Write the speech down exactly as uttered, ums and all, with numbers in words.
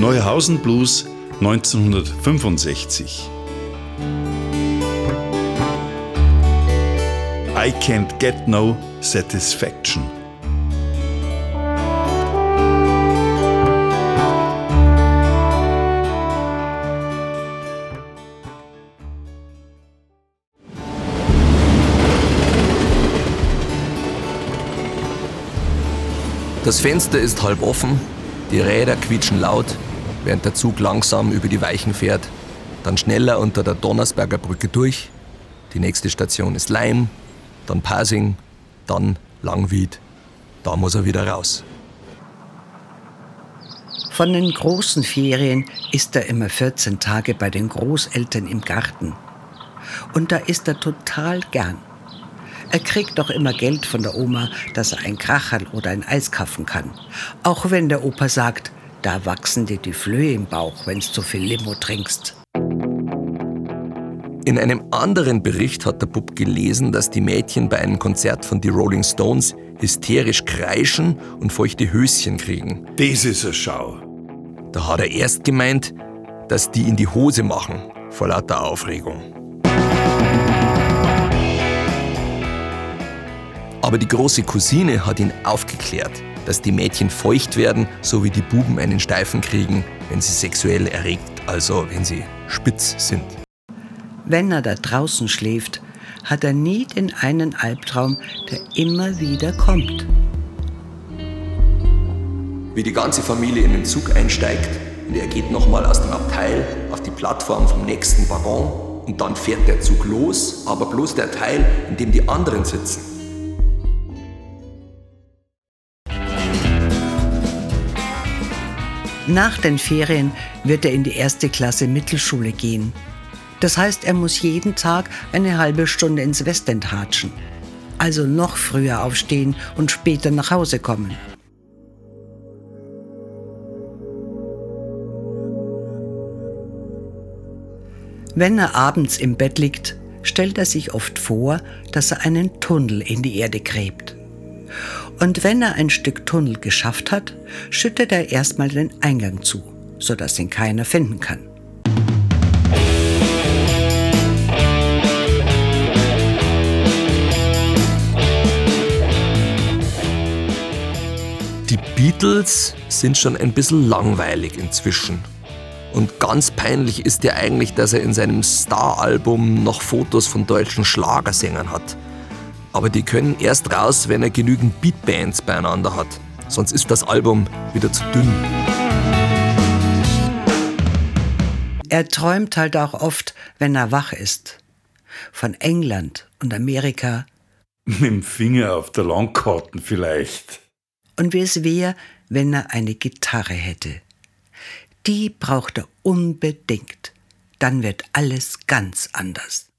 Neuhausen Blues neunzehnhundertfünfundsechzig. I can't get no satisfaction. Das Fenster ist halb offen, die Räder quietschen laut, während der Zug langsam über die Weichen fährt, dann schneller unter der Donnersberger Brücke durch. Die nächste Station ist Laim, dann Pasing, dann Langwied. Da muss er wieder raus. Von den großen Ferien ist er immer vierzehn Tage bei den Großeltern im Garten. Und da ist er total gern. Er kriegt doch immer Geld von der Oma, dass er ein Kracherl oder ein Eis kaufen kann. Auch wenn der Opa sagt, da wachsen dir die Flöhe im Bauch, wenn's zu viel Limo trinkst. In einem anderen Bericht hat der Bub gelesen, dass die Mädchen bei einem Konzert von die Rolling Stones hysterisch kreischen und feuchte Höschen kriegen. Das ist eine Schau. Da hat er erst gemeint, dass die in die Hose machen, vor lauter Aufregung. Aber die große Cousine hat ihn aufgeklärt, dass die Mädchen feucht werden, so wie die Buben einen Steifen kriegen, wenn sie sexuell erregt, also wenn sie spitz sind. Wenn er da draußen schläft, hat er nie den einen Albtraum, der immer wieder kommt. Wie die ganze Familie in den Zug einsteigt und er geht nochmal aus dem Abteil auf die Plattform vom nächsten Waggon und dann fährt der Zug los, aber bloß der Teil, in dem die anderen sitzen. Nach den Ferien wird er in die erste Klasse Mittelschule gehen. Das heißt, er muss jeden Tag eine halbe Stunde ins Westend hatschen. Also noch früher aufstehen und später nach Hause kommen. Wenn er abends im Bett liegt, stellt er sich oft vor, dass er einen Tunnel in die Erde gräbt. Und wenn er ein Stück Tunnel geschafft hat, schüttet er erstmal den Eingang zu, sodass ihn keiner finden kann. Die Beatles sind schon ein bisschen langweilig inzwischen. Und ganz peinlich ist ja eigentlich, dass er in seinem Star-Album noch Fotos von deutschen Schlagersängern hat. Aber die können erst raus, wenn er genügend Beatbands beieinander hat. Sonst ist das Album wieder zu dünn. Er träumt halt auch oft, wenn er wach ist. Von England und Amerika. Mit dem Finger auf der Landkarten vielleicht. Und wie es wäre, wenn er eine Gitarre hätte. Die braucht er unbedingt. Dann wird alles ganz anders.